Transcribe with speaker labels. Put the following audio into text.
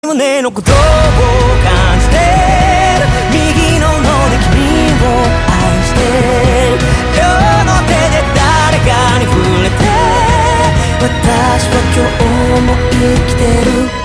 Speaker 1: 胸の鼓動を感じてる。右の脳で君を愛してる。両の手で誰かに触れて、私は今日も生きてる。